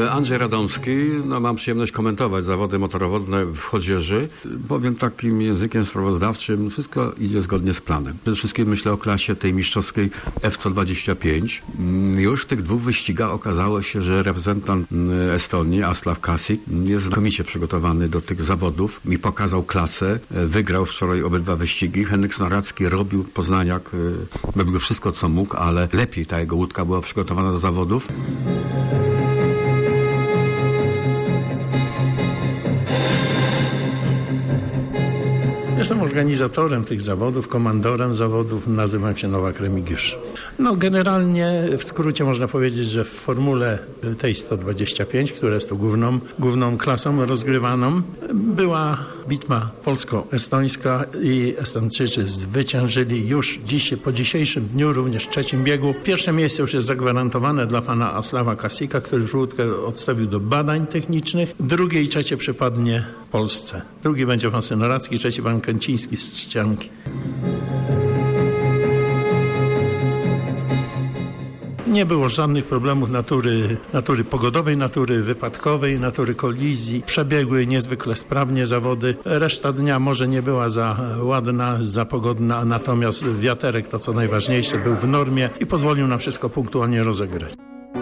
Andrzej Radomski, no mam przyjemność komentować zawody motorowodne w Chodzieży. Powiem takim językiem sprawozdawczym, wszystko idzie zgodnie z planem. Przede wszystkim myślę o klasie tej mistrzowskiej F sto dwadzieścia pięć. Już w tych dwóch wyścigach okazało się, że reprezentant Estonii, Aslav Kasik, jest znakomicie przygotowany do tych zawodów i pokazał klasę. Wygrał wczoraj obydwa wyścigi. Henryk Snoracki robił, Poznaniak, robił wszystko co mógł, ale lepiej ta jego łódka była przygotowana do zawodów. Jestem organizatorem tych zawodów, komandorem zawodów, nazywam się Nowak Remigiusz. No generalnie w skrócie można powiedzieć, że w formule tej sto dwadzieścia pięć, która jest to główną, główną klasą rozgrywaną, była bitwa polsko-estońska i Estończycy zwyciężyli już dziś, po dzisiejszym dniu, również w trzecim biegu. Pierwsze miejsce już jest zagwarantowane dla pana Aslava Kasika, który już łódkę odstawił do badań technicznych. Drugie i trzecie przypadnie Polsce. Drugi będzie pan Synoracki, trzeci pan Kęciński z Trzcianki. Nie było żadnych problemów natury, natury pogodowej, natury wypadkowej, natury kolizji. Przebiegły niezwykle sprawnie zawody. Reszta dnia może nie była za ładna, za pogodna, natomiast wiaterek, to co najważniejsze, był w normie i pozwolił nam wszystko punktualnie rozegrać.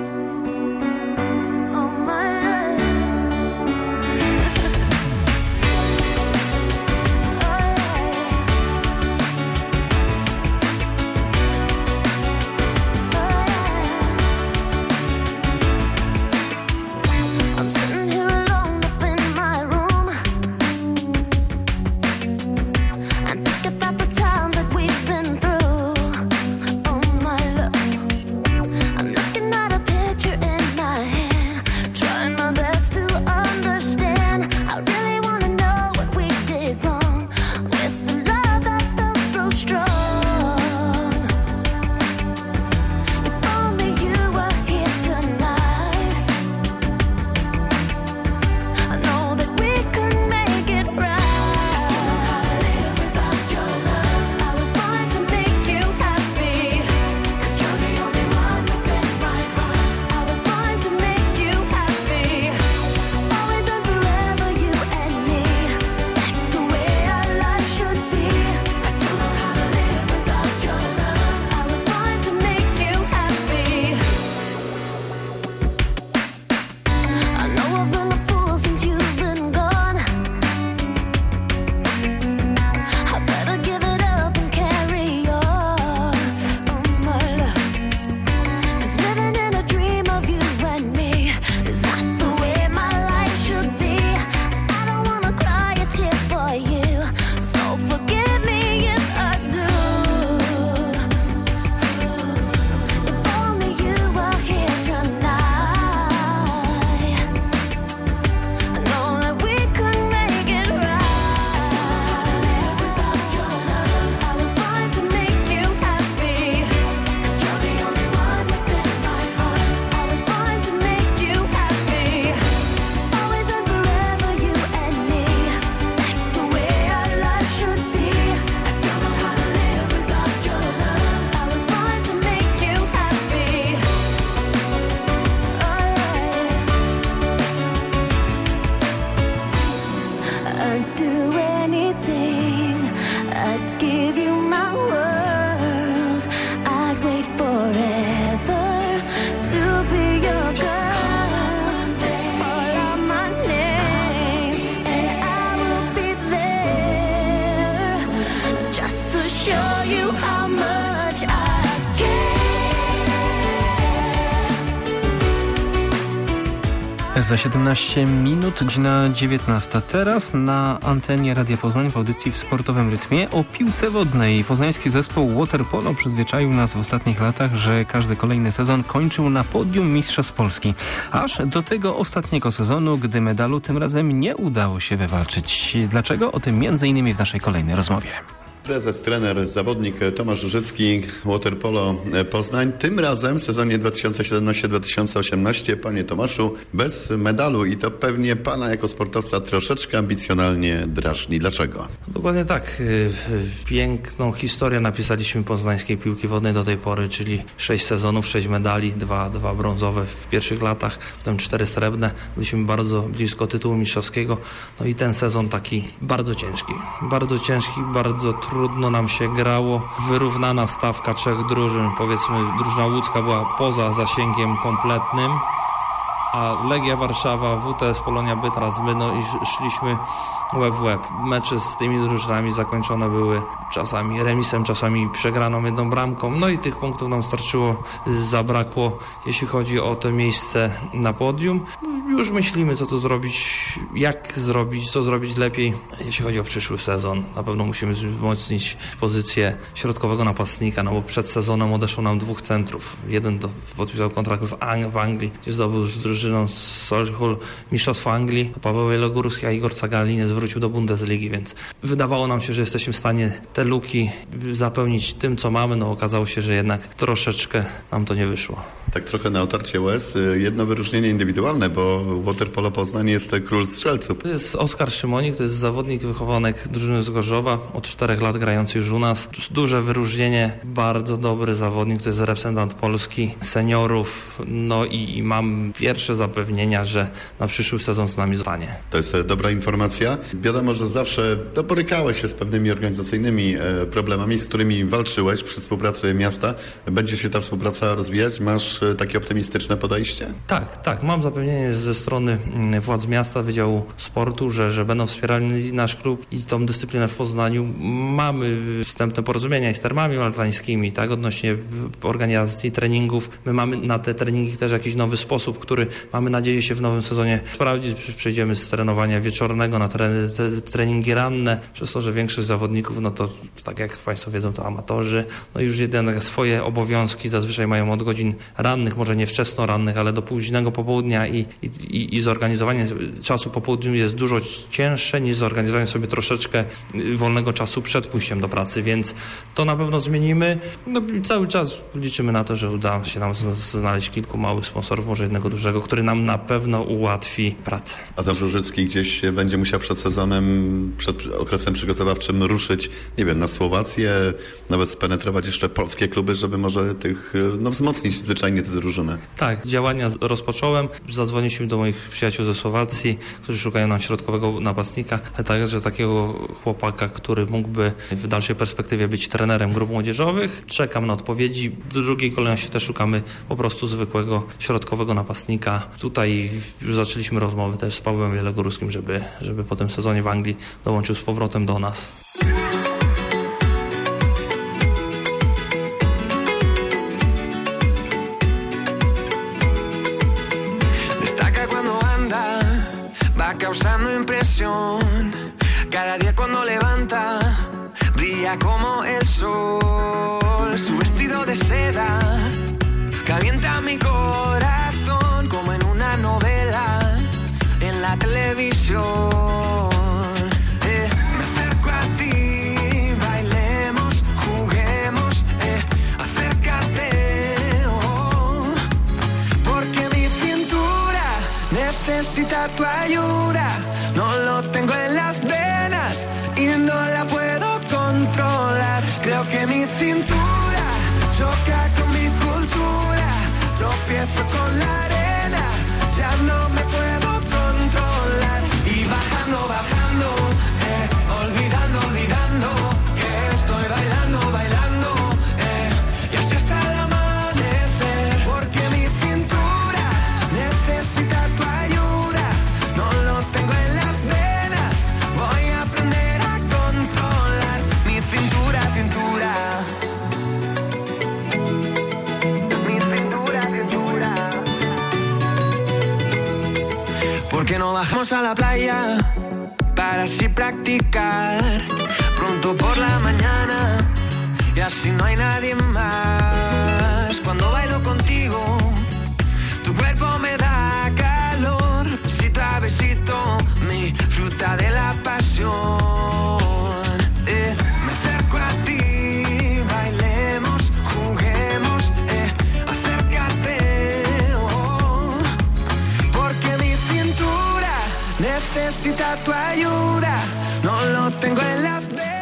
Za siedemnaście minut, godzina dziewiętnasta. Teraz na antenie Radia Poznań w audycji w sportowym rytmie o piłce wodnej. Poznański zespół Water Polo przyzwyczaił nas w ostatnich latach, że każdy kolejny sezon kończył na podium Mistrzostw Polski. Aż do tego ostatniego sezonu, gdy medalu tym razem nie udało się wywalczyć. Dlaczego? O tym między innymi w naszej kolejnej rozmowie. Prezes, trener, zawodnik Tomasz Różycki, Waterpolo Poznań. Tym razem w sezonie dwa tysiące siedemnaście dwa tysiące osiemnaście, panie Tomaszu, bez medalu i to pewnie pana jako sportowca troszeczkę ambicjonalnie drażni. Dlaczego? Dokładnie tak. Piękną historię napisaliśmy poznańskiej piłki wodnej do tej pory, czyli sześć sezonów, sześć medali, dwa, dwa brązowe w pierwszych latach, potem cztery srebrne. Byliśmy bardzo blisko tytułu mistrzowskiego. No i ten sezon taki bardzo ciężki. Bardzo ciężki, bardzo trudno nam się grało. Wyrównana stawka trzech drużyn. Powiedzmy, drużyna łódzka była poza zasięgiem kompletnym, a Legia Warszawa, W T S Polonia Bytom, my no i szliśmy łeb w łeb. Mecze z tymi drużynami zakończone były czasami remisem, czasami przegraną jedną bramką. No i tych punktów nam starczyło, zabrakło, jeśli chodzi o to miejsce na podium. No, już myślimy, co tu zrobić, jak zrobić, co zrobić lepiej, jeśli chodzi o przyszły sezon. Na pewno musimy wzmocnić pozycję środkowego napastnika, no bo przed sezonem odeszło nam dwóch centrów. Jeden do, podpisał kontrakt z Ang- w Anglii, gdzie zdobył z drużyną z Solihull mistrzostwo Anglii. Paweł Wielogórski, a Igor Cagalines wrócił do Bundesligi, więc wydawało nam się, że jesteśmy w stanie te luki zapełnić tym, co mamy. No okazało się, że jednak troszeczkę nam to nie wyszło. Tak trochę na otarcie łez. Jedno wyróżnienie indywidualne, bo Waterpolo Poznań jest król strzelców. To jest Oskar Szymonik, to jest zawodnik wychowanek drużyny z Gorzowa, od czterech lat grający już u nas. Duże wyróżnienie, bardzo dobry zawodnik, to jest reprezentant Polski, seniorów, no i, i mam pierwsze zapewnienia, że na przyszły sezon z nami zostanie. To jest dobra informacja. Wiadomo, że zawsze to borykałeś się z pewnymi organizacyjnymi e, problemami, z którymi walczyłeś przy współpracy miasta. Będzie się ta współpraca rozwijać? Masz e, takie optymistyczne podejście? Tak, tak. Mam zapewnienie ze strony władz miasta, Wydziału Sportu, że, że będą wspierali nasz klub i tą dyscyplinę w Poznaniu. Mamy wstępne porozumienia i z termami maltańskimi, tak, odnośnie organizacji treningów. My mamy na te treningi też jakiś nowy sposób, który mamy nadzieję się w nowym sezonie sprawdzić. Przejdziemy z trenowania wieczornego na tre, te, treningi ranne, przez to, że większość zawodników, no to tak jak Państwo wiedzą, to amatorzy, no już jednak swoje obowiązki zazwyczaj mają od godzin rannych, może nie wczesno rannych, ale do późnego popołudnia i, i, i zorganizowanie czasu po południu jest dużo cięższe niż zorganizowanie sobie troszeczkę wolnego czasu przed pójściem do pracy, więc to na pewno zmienimy. No i cały czas liczymy na to, że uda się nam znaleźć kilku małych sponsorów, może jednego dużego, który nam na pewno ułatwi pracę. A Tomasz Różycki gdzieś będzie musiał przed sezonem, przed okresem przygotowawczym ruszyć, nie wiem, na Słowację, nawet spenetrować jeszcze polskie kluby, żeby może tych, no wzmocnić zwyczajnie tę drużynę. Tak, działania rozpocząłem. Zadzwoniliśmy do moich przyjaciół ze Słowacji, którzy szukają nam środkowego napastnika, ale także takiego chłopaka, który mógłby w dalszej perspektywie być trenerem grup młodzieżowych. Czekam na odpowiedzi. W drugiej kolejności też szukamy po prostu zwykłego środkowego napastnika. Tutaj już zaczęliśmy rozmowy też z Pawłem Wielogórskim, żeby, żeby po tym sezonie w Anglii dołączył z powrotem do nas. Causando impresión, cada día cuando levanta, brilla como el sol. Su vestido de seda calienta mi corazón como en una novela en la televisión. Eh, me acerco a ti, bailemos, juguemos, eh, acércate, oh, porque mi cintura necesita tu ayuda. No lo tengo en las venas y no la puedo controlar. Creo que mi cintura choca con mi cultura. Tropiezo con la arena, ya no me puedo controlar. Y bajando, bajando, eh, olvidando, olvidando que estoy bailando, bailando, eh, y así hasta el amanecer. Porque mi cintura necesita tu ayuda. No lo tengo en las venas, voy a aprender a controlar mi cintura, cintura. Mi cintura, cintura. ¿Por qué no bajamos a la playa para así practicar? Pronto por la mañana y así no hay nadie más. Cuando bailo contigo, tu cuerpo me da calor. Besito a besito, mi fruta de la pasión. Eh, me acerco Necesita tu ayuda, no lo tengo en las venas.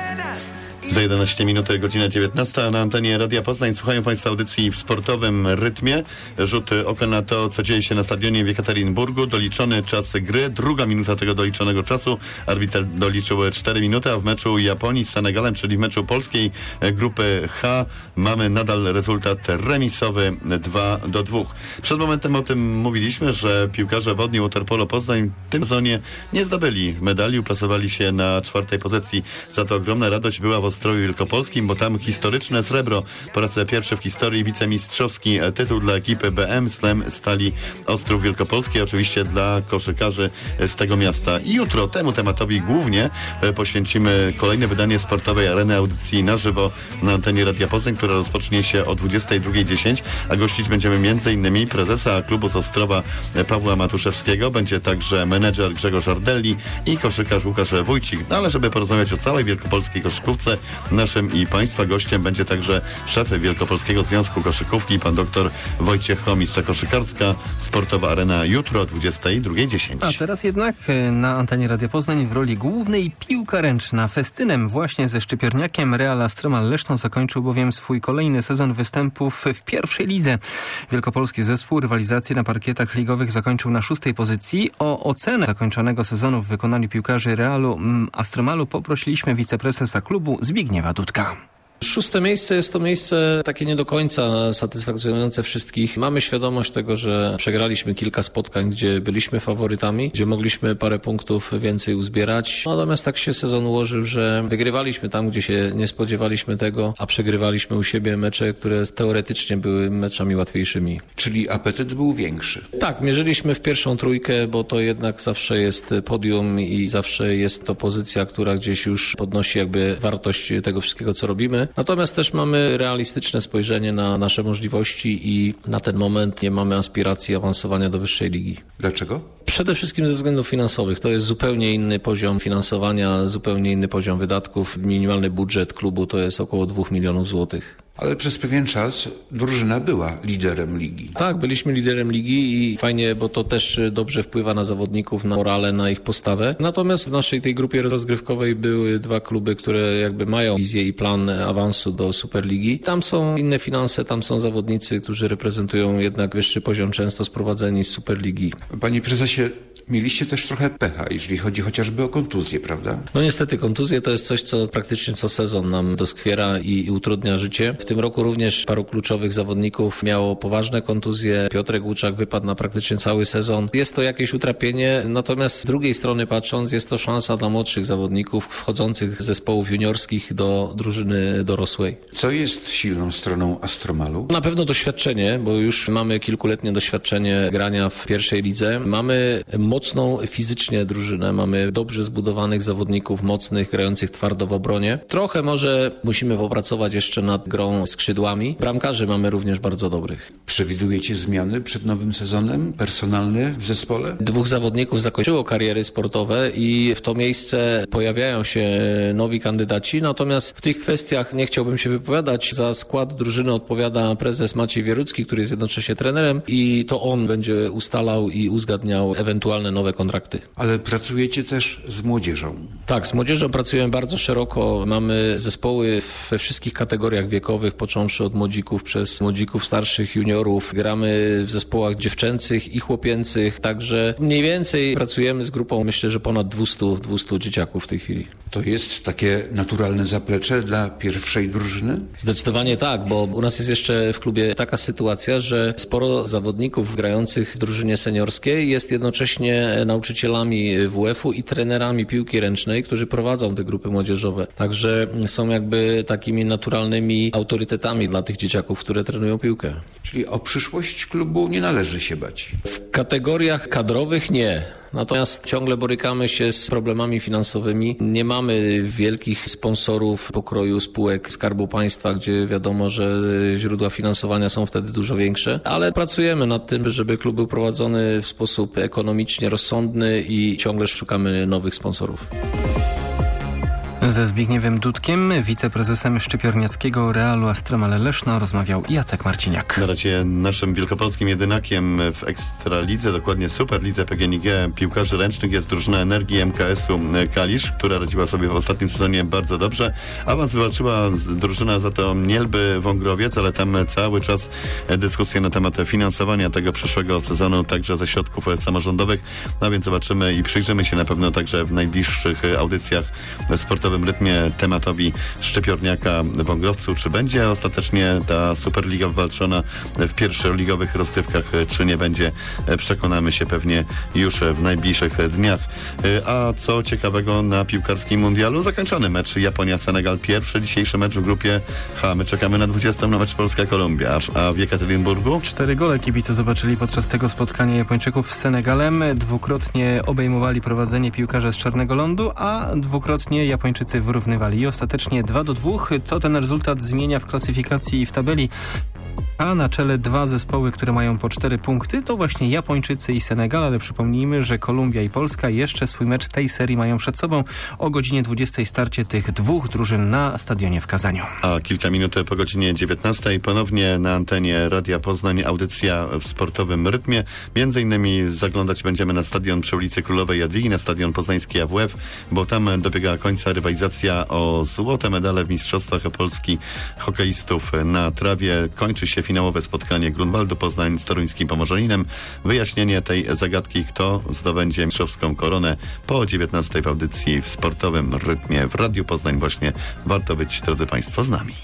Za jedenaście minut, godzina dziewiętnasta na antenie Radia Poznań. Słuchają Państwo audycji w sportowym rytmie. Rzut oka na to, co dzieje się na stadionie w Jekaterinburgu. Doliczony czas gry, druga minuta tego doliczonego czasu. Arbiter doliczył cztery minuty, a w meczu Japonii z Senegalem, czyli w meczu polskiej grupy H, mamy nadal rezultat remisowy dwa do dwóch. Przed momentem o tym mówiliśmy, że piłkarze wodni Waterpolo Poznań w tym sezonie nie zdobyli medali, uplasowali się na czwartej pozycji. Za to ogromna radość była w Ostrowiu Wielkopolskim, bo tam historyczne srebro. Po raz pierwszy w historii wicemistrzowski tytuł dla ekipy B M Slam Stali Ostrów Wielkopolski, oczywiście dla koszykarzy z tego miasta. I jutro temu tematowi głównie poświęcimy kolejne wydanie sportowej Areny, audycji na żywo na antenie Radia Poznań, która rozpocznie się o dwudziestej drugiej dziesięć, a gościć będziemy między innymi prezesa klubu z Ostrowa Pawła Matuszewskiego, będzie także menedżer Grzegorz Ardelli i koszykarz Łukasz Wójcik. No ale żeby porozmawiać o całej wielkopolskiej koszykówce, naszym i Państwa gościem będzie także szef Wielkopolskiego Związku Koszykówki, pan doktor Wojciech Chomistrza. Koszykarska sportowa Arena jutro o dwudziestej drugiej dziesięć. A teraz jednak na antenie Radia Poznań w roli głównej piłka ręczna. Festynem właśnie ze szczypiorniakiem Real Astromal Leszno zakończył bowiem swój kolejny sezon występów w pierwszej lidze. Wielkopolski zespół rywalizację na parkietach ligowych zakończył na szóstej pozycji. O ocenę zakończonego sezonu w wykonaniu piłkarzy Realu Astromalu poprosiliśmy wiceprezesa klubu Zbigniewa Dudka. Szóste miejsce jest to miejsce takie nie do końca satysfakcjonujące wszystkich. Mamy świadomość tego, że przegraliśmy kilka spotkań, gdzie byliśmy faworytami, gdzie mogliśmy parę punktów więcej uzbierać. Natomiast tak się sezon ułożył, że wygrywaliśmy tam, gdzie się nie spodziewaliśmy tego, a przegrywaliśmy u siebie mecze, które teoretycznie były meczami łatwiejszymi. Czyli apetyt był większy. Tak, mierzyliśmy w pierwszą trójkę, bo to jednak zawsze jest podium i zawsze jest to pozycja, która gdzieś już podnosi jakby wartość tego wszystkiego, co robimy. Natomiast też mamy realistyczne spojrzenie na nasze możliwości i na ten moment nie mamy aspiracji awansowania do wyższej ligi. Dlaczego? Przede wszystkim ze względów finansowych. To jest zupełnie inny poziom finansowania, zupełnie inny poziom wydatków. Minimalny budżet klubu to jest około dwóch milionów złotych. Ale przez pewien czas drużyna była liderem ligi. Tak, byliśmy liderem ligi i fajnie, bo to też dobrze wpływa na zawodników, na morale, na ich postawę. Natomiast w naszej tej grupie rozgrywkowej były dwa kluby, które jakby mają wizję i plan awansu do Superligi. Tam są inne finanse, tam są zawodnicy, którzy reprezentują jednak wyższy poziom, często sprowadzeni z Superligi. Panie prezesie, mieliście też trochę pecha, jeżeli chodzi chociażby o kontuzję, prawda? No niestety kontuzje to jest coś, co praktycznie co sezon nam doskwiera i, i utrudnia życie. W tym roku również paru kluczowych zawodników miało poważne kontuzje. Piotrek Łuczak wypadł na praktycznie cały sezon. Jest to jakieś utrapienie, natomiast z drugiej strony patrząc, jest to szansa dla młodszych zawodników wchodzących z zespołów juniorskich do drużyny dorosłej. Co jest silną stroną Astromalu? Na pewno doświadczenie, bo już mamy kilkuletnie doświadczenie grania w pierwszej lidze. Mamy mocną fizycznie drużynę, mamy dobrze zbudowanych zawodników, mocnych, grających twardo w obronie. Trochę może musimy popracować jeszcze nad grą skrzydłami. Bramkarzy mamy również bardzo dobrych. Przewidujecie zmiany przed nowym sezonem personalne w zespole? Dwóch zawodników zakończyło kariery sportowe i w to miejsce pojawiają się nowi kandydaci, natomiast w tych kwestiach nie chciałbym się wypowiadać. Za skład drużyny odpowiada prezes Maciej Wierucki, który jest jednocześnie trenerem i to on będzie ustalał i uzgadniał ewentualne nowe kontrakty. Ale pracujecie też z młodzieżą? Tak, z młodzieżą pracujemy bardzo szeroko. Mamy zespoły we wszystkich kategoriach wiekowych, począwszy od młodzików przez młodzików starszych, juniorów. Gramy w zespołach dziewczęcych i chłopięcych, także mniej więcej pracujemy z grupą, myślę, że ponad dwieście dzieciaków w tej chwili. To jest takie naturalne zaplecze dla pierwszej drużyny? Zdecydowanie tak, bo u nas jest jeszcze w klubie taka sytuacja, że sporo zawodników grających w drużynie seniorskiej jest jednocześnie nauczycielami W F-u i trenerami piłki ręcznej, którzy prowadzą te grupy młodzieżowe. Także są jakby takimi naturalnymi autorytetami dla tych dzieciaków, które trenują piłkę. Czyli o przyszłość klubu nie należy się bać? W kategoriach kadrowych nie. Natomiast ciągle borykamy się z problemami finansowymi. Nie mamy wielkich sponsorów pokroju spółek Skarbu Państwa, gdzie wiadomo, że źródła finansowania są wtedy dużo większe, ale pracujemy nad tym, żeby klub był prowadzony w sposób ekonomicznie rozsądny i ciągle szukamy nowych sponsorów. Ze Zbigniewem Dudkiem, wiceprezesem szczypiorniackiego Realu Astromale Leszno, rozmawiał Jacek Marciniak. Na razie naszym wielkopolskim jedynakiem w Ekstralidze, dokładnie Superlidze P G N i G piłkarzy ręcznych jest drużyna Energii M K S-u Kalisz, która radziła sobie w ostatnim sezonie bardzo dobrze. Awans wywalczyła drużyna za to Mielby Wągrowiec, ale tam cały czas dyskusje na temat finansowania tego przyszłego sezonu, także ze środków samorządowych. No więc zobaczymy i przyjrzymy się na pewno także w najbliższych audycjach w sportowym rytmie tematowi Szczypiorniaka Wągrowcu. Czy będzie ostatecznie ta Superliga wywalczona w pierwszoligowych rozgrywkach, czy nie będzie, przekonamy się pewnie już w najbliższych dniach. A co ciekawego na piłkarskim mundialu? Zakończony mecz Japonia-Senegal. Pierwszy dzisiejszy mecz w grupie H. My czekamy na dwudziestym na mecz Polska-Kolumbia. A w Jekaterinburgu? Cztery gole kibice zobaczyli podczas tego spotkania Japończyków z Senegalem. Dwukrotnie obejmowali prowadzenie piłkarze z Czarnego Lądu, a dwukrotnie Japończycy wyrównywali. I ostatecznie dwa do dwóch. Co ten rezultat zmienia w klasyfikacji i w tabeli? A na czele dwa zespoły, które mają po cztery punkty, to właśnie Japończycy i Senegal, ale przypomnijmy, że Kolumbia i Polska jeszcze swój mecz tej serii mają przed sobą. O godzinie dwudziestej starcie tych dwóch drużyn na stadionie w Kazaniu. A kilka minut po godzinie dziewiętnastej ponownie na antenie Radia Poznań audycja w sportowym rytmie. Między innymi zaglądać będziemy na stadion przy ulicy Królowej Jadwigi, na stadion poznański A W F, bo tam dobiega końca rywalizacja o złote medale w Mistrzostwach Polski hokeistów na trawie. Kończy się finałowe spotkanie Grunwaldu Poznań z toruńskim Pomorzaninem. Wyjaśnienie tej zagadki, kto zdobędzie mistrzowską koronę, po dziewiętnastej w audycji w sportowym rytmie w Radiu Poznań. Właśnie warto być, drodzy Państwo, z nami.